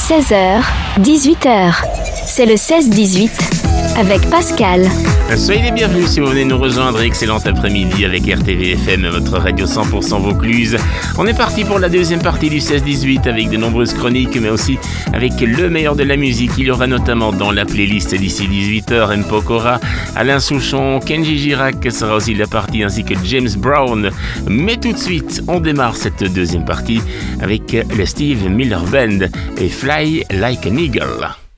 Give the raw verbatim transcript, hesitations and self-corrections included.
seize heures, dix-huit heures. C'est le seize dix-huit avec Pascal. Soyez les bienvenus si vous venez nous rejoindre. Excellent après-midi avec R T V F M, votre radio cent pour cent Vaucluse. On est parti pour la deuxième partie du seize dix-huit avec de nombreuses chroniques, mais aussi avec le meilleur de la musique. Il y aura notamment dans la playlist d'ici dix-huit heures M. Pokora, Alain Souchon, Kenji Girac sera aussi de la partie, ainsi que James Brown. Mais tout de suite, on démarre cette deuxième partie avec le Steve Miller Band et Fly Like an Eagle.